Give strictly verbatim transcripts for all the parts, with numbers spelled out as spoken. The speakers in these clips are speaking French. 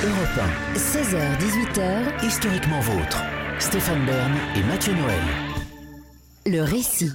Europe un. seize heures dix-huit heures. Historiquement vôtre. Stéphane Bern et Mathieu Noël. Le récit.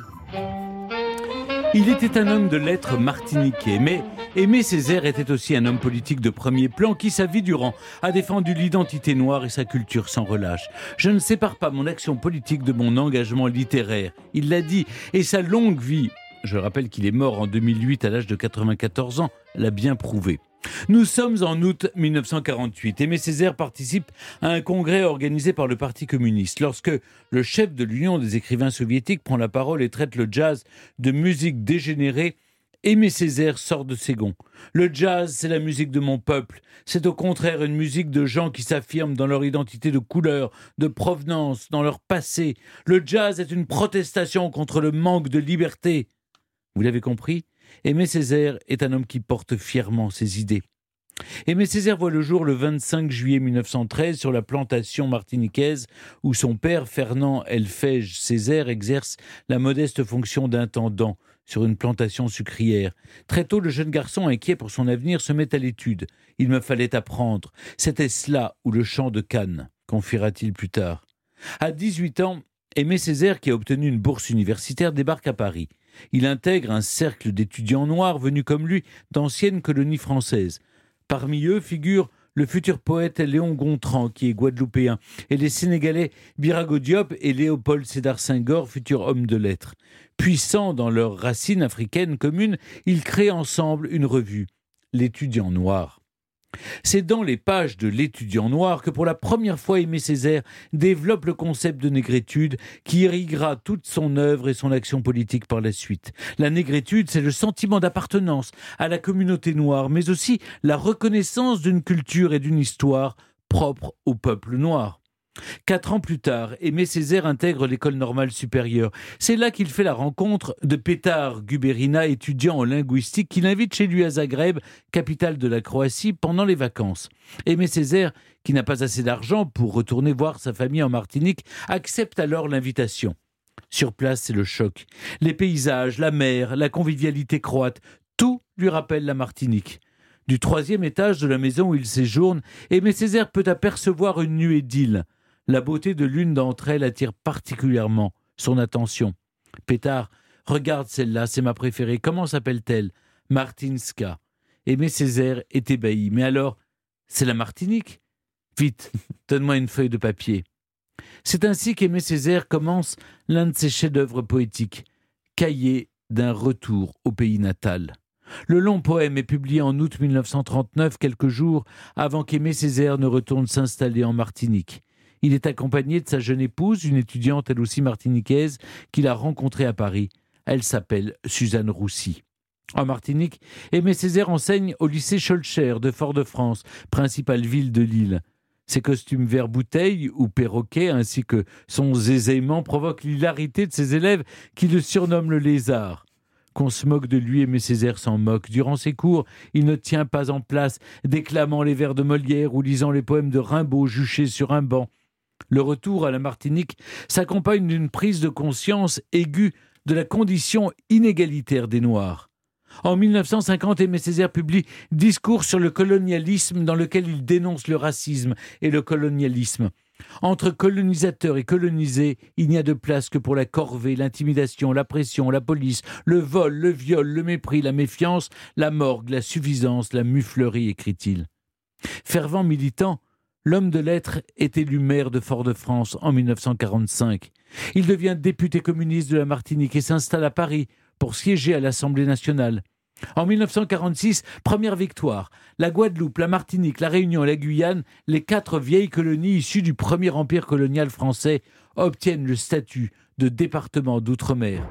Il était un homme de lettres martiniquais, mais Aimé Césaire était aussi un homme politique de premier plan qui, sa vie durant, a défendu l'identité noire et sa culture sans relâche. Je ne sépare pas mon action politique de mon engagement littéraire. Il l'a dit, et sa longue vie, je rappelle qu'il est mort en deux mille huit à l'âge de quatre-vingt-quatorze ans, l'a bien prouvé. Nous sommes en août dix-neuf cent quarante-huit. Aimé Césaire participe à un congrès organisé par le Parti communiste. Lorsque le chef de l'Union des écrivains soviétiques prend la parole et traite le jazz de musique dégénérée, Aimé Césaire sort de ses gonds. Le jazz, c'est la musique de mon peuple. C'est au contraire une musique de gens qui s'affirment dans leur identité de couleur, de provenance, dans leur passé. Le jazz est une protestation contre le manque de liberté. Vous l'avez compris ? Aimé Césaire est un homme qui porte fièrement ses idées. Aimé Césaire voit le jour le vingt-cinq juillet dix-neuf cent treize sur la plantation martiniquaise où son père, Fernand Elfège Césaire, exerce la modeste fonction d'intendant sur une plantation sucrière. Très tôt, le jeune garçon, inquiet pour son avenir, se met à l'étude. Il me fallait apprendre. C'était cela ou le chant de Cannes, confiera-t-il plus tard. À dix-huit ans, Aimé Césaire, qui a obtenu une bourse universitaire, débarque à Paris. Il intègre un cercle d'étudiants noirs venus comme lui d'anciennes colonies françaises. Parmi eux figurent le futur poète Léon Gontran, qui est guadeloupéen, et les Sénégalais Birago Diop et Léopold Sédar Senghor, futurs hommes de lettres. Puissants dans leurs racines africaines communes, ils créent ensemble une revue, l'Étudiant noir. C'est dans les pages de l'Étudiant noir que pour la première fois Aimé Césaire développe le concept de négritude qui irriguera toute son œuvre et son action politique par la suite. La négritude, c'est le sentiment d'appartenance à la communauté noire, mais aussi la reconnaissance d'une culture et d'une histoire propre au peuple noir. Quatre ans plus tard, Aimé Césaire intègre l'école normale supérieure. C'est là qu'il fait la rencontre de Petar Guberina, étudiant en linguistique, qu'il invite chez lui à Zagreb, capitale de la Croatie, pendant les vacances. Aimé Césaire, qui n'a pas assez d'argent pour retourner voir sa famille en Martinique, accepte alors l'invitation. Sur place, c'est le choc. Les paysages, la mer, la convivialité croate, tout lui rappelle la Martinique. Du troisième étage de la maison où il séjourne, Aimé Césaire peut apercevoir une nuée d'îles. La beauté de l'une d'entre elles attire particulièrement son attention. Pétard, regarde celle-là, c'est ma préférée. Comment s'appelle-t-elle ? Martinska. Aimé Césaire est ébahi. Mais alors, c'est la Martinique ? Vite, donne-moi une feuille de papier. C'est ainsi qu'Aimé Césaire commence l'un de ses chefs-d'œuvre poétiques, Cahier d'un retour au pays natal. Le long poème est publié en août dix-neuf cent trente-neuf, quelques jours avant qu'Aimé Césaire ne retourne s'installer en Martinique. Il est accompagné de sa jeune épouse, une étudiante elle aussi martiniquaise, qu'il a rencontrée à Paris. Elle s'appelle Suzanne Roussy. En Martinique, Aimé Césaire enseigne au lycée Schœlcher de Fort-de-France, principale ville de l'île. Ses costumes vert bouteille ou perroquet ainsi que son zézaiement provoquent l'hilarité de ses élèves qui le surnomment le lézard. Qu'on se moque de lui, Aimé Césaire s'en moque. Durant ses cours, il ne tient pas en place, déclamant les vers de Molière ou lisant les poèmes de Rimbaud juchés sur un banc. Le retour à la Martinique s'accompagne d'une prise de conscience aiguë de la condition inégalitaire des Noirs. En dix-neuf cent cinquante, Aimé Césaire publie « Discours sur le colonialisme » dans lequel il dénonce le racisme et le colonialisme. Entre colonisateurs et colonisés, il n'y a de place que pour la corvée, l'intimidation, la pression, la police, le vol, le viol, le mépris, la méfiance, la morgue, la suffisance, la muflerie, écrit-il. Fervent militant, l'homme de lettres est élu maire de Fort-de-France en dix-neuf cent quarante-cinq. Il devient député communiste de la Martinique et s'installe à Paris pour siéger à l'Assemblée nationale. En dix-neuf cent quarante-six, première victoire. La Guadeloupe, la Martinique, la Réunion et la Guyane, les quatre vieilles colonies issues du premier empire colonial français, obtiennent le statut de département d'outre-mer.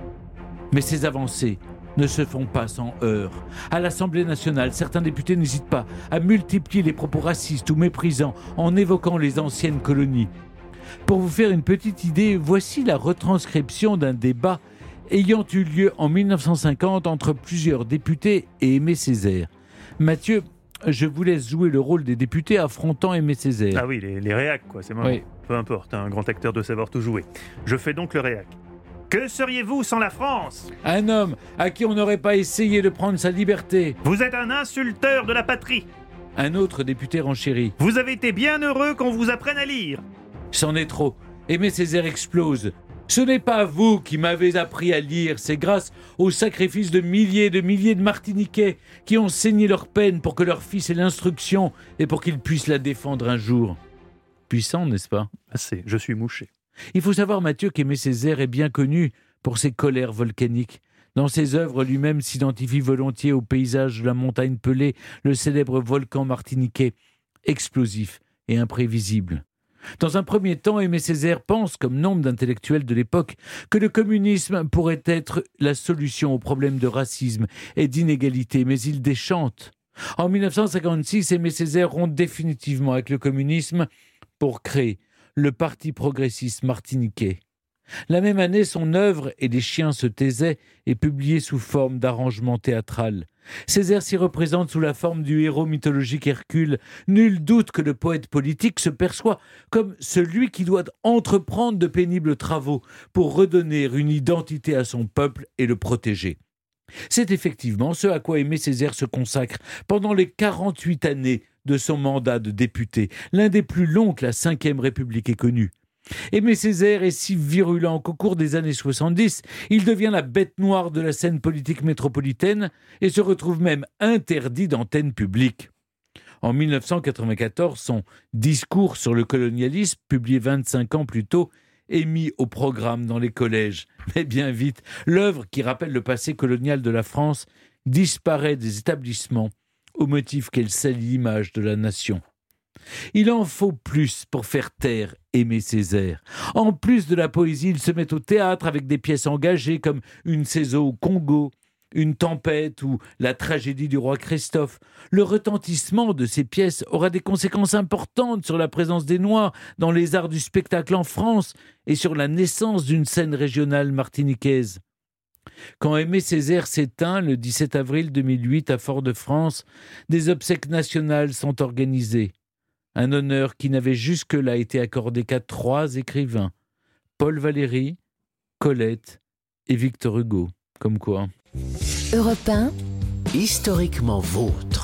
Mais ces avancées ne se font pas sans heurts. À l'Assemblée nationale, certains députés n'hésitent pas à multiplier les propos racistes ou méprisants en évoquant les anciennes colonies. Pour vous faire une petite idée, voici la retranscription d'un débat ayant eu lieu en dix-neuf cent cinquante entre plusieurs députés et Aimé Césaire. Mathieu, je vous laisse jouer le rôle des députés affrontant Aimé Césaire. Ah oui, les, les réacs, quoi, c'est marrant. Oui. Peu importe, un grand acteur doit savoir tout jouer. Je fais donc le réac. Que seriez-vous sans la France ? Un homme à qui on n'aurait pas essayé de prendre sa liberté. Vous êtes un insulteur de la patrie. Un autre député renchérit. Vous avez été bien heureux qu'on vous apprenne à lire. C'en est trop. Aimé Césaire explose. Ce n'est pas vous qui m'avez appris à lire, c'est grâce au sacrifice de milliers et de milliers de Martiniquais qui ont saigné leur peine pour que leur fils ait l'instruction et pour qu'ils puissent la défendre un jour. Puissant, n'est-ce pas ? Assez, je suis mouché. Il faut savoir, Mathieu, qu'Aimé Césaire est bien connu pour ses colères volcaniques. Dans ses œuvres, lui-même s'identifie volontiers au paysage de la montagne pelée, le célèbre volcan martiniquais, explosif et imprévisible. Dans un premier temps, Aimé Césaire pense, comme nombre d'intellectuels de l'époque, que le communisme pourrait être la solution aux problèmes de racisme et d'inégalité, mais il déchante. En dix-neuf cent cinquante-six, Aimé Césaire rompt définitivement avec le communisme pour créer le Parti progressiste martiniquais. La même année, son œuvre « Et les chiens se taisaient » est publiée sous forme d'arrangement théâtral. Césaire s'y représente sous la forme du héros mythologique Hercule. Nul doute que le poète politique se perçoit comme celui qui doit entreprendre de pénibles travaux pour redonner une identité à son peuple et le protéger. C'est effectivement ce à quoi Aimé Césaire se consacre pendant les quarante-huit années de son mandat de député, l'un des plus longs que la cinquième République ait connu. Aimé Césaire est si virulent qu'au cours des années soixante-dix, il devient la bête noire de la scène politique métropolitaine et se retrouve même interdit d'antenne publique. En dix-neuf cent quatre-vingt-quatorze, son « Discours sur le colonialisme », publié vingt-cinq ans plus tôt, est mis au programme dans les collèges. Mais bien vite, l'œuvre qui rappelle le passé colonial de la France disparaît des établissements au motif qu'elle salit l'image de la nation. Il en faut plus pour faire taire Aimé Césaire. En plus de la poésie, il se met au théâtre avec des pièces engagées comme Une saison au Congo, Une tempête ou La tragédie du roi Christophe. Le retentissement de ces pièces aura des conséquences importantes sur la présence des Noirs dans les arts du spectacle en France et sur la naissance d'une scène régionale martiniquaise. Quand Aimé Césaire s'éteint le dix-sept avril deux mille huit à Fort-de-France, des obsèques nationales sont organisées. Un honneur qui n'avait jusque-là été accordé qu'à trois écrivains, Paul Valéry, Colette et Victor Hugo. Comme quoi. Europe un, Historiquement vôtre.